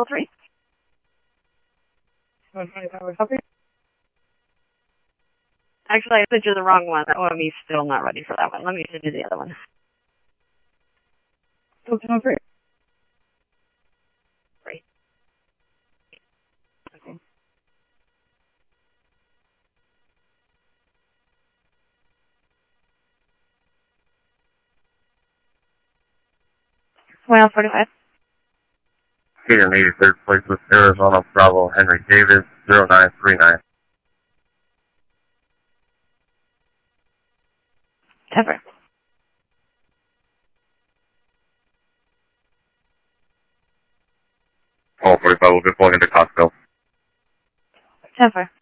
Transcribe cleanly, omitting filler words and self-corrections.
Echo 3. Actually, I sent you the wrong one. OME's still not ready for that one. Let me send you the other one. Echo 3. Great. Okay. Well, 45. Here in 83rd place with Arizona Bravo Henry Davis 0939. Ever. Call 45 will be pulling into Costco. Ever.